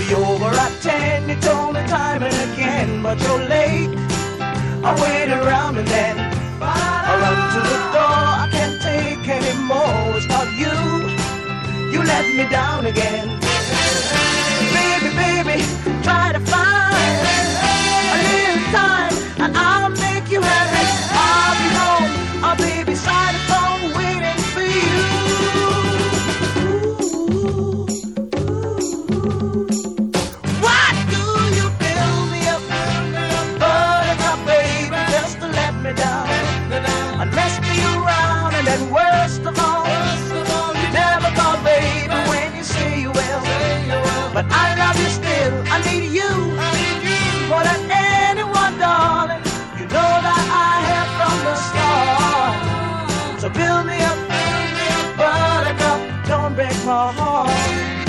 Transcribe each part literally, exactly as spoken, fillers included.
be over at ten, you told me time and again, but you're late. I waited around and then I run to the door. I can't take anymore. It's not you. You let me down again. Baby, baby, try to find a little time and I'll make you happy. I'll be home, I'll be beside the phone waiting for you. Why do you build me up, buttercup, baby, just to let me down? Unless me around and then worst of all, you never call, baby, when you say you will. But I love you still, I need you more than anyone, darling. You know that I have from the start. So build me up, buttercup, don't break my heart.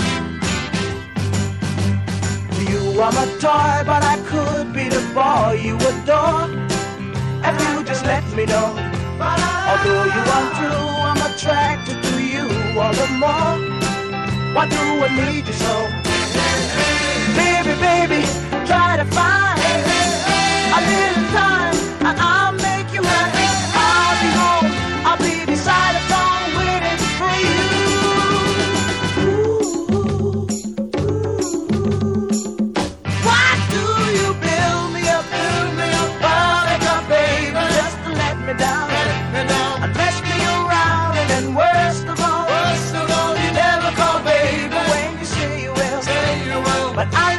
You are my toy, but I could be the boy you adore. If you just let me know. Although you are true, I'm attracted to you all the more. Why do I need you so? Baby, baby, try to find a little time and I'll make you happy. I'll be home, I'll be beside the phone waiting for you. Why do you build me up, build me up, buttercup, baby, just to let me down? Unless me around and then worst of all, worst of all, you never call, baby, when you say you will. But I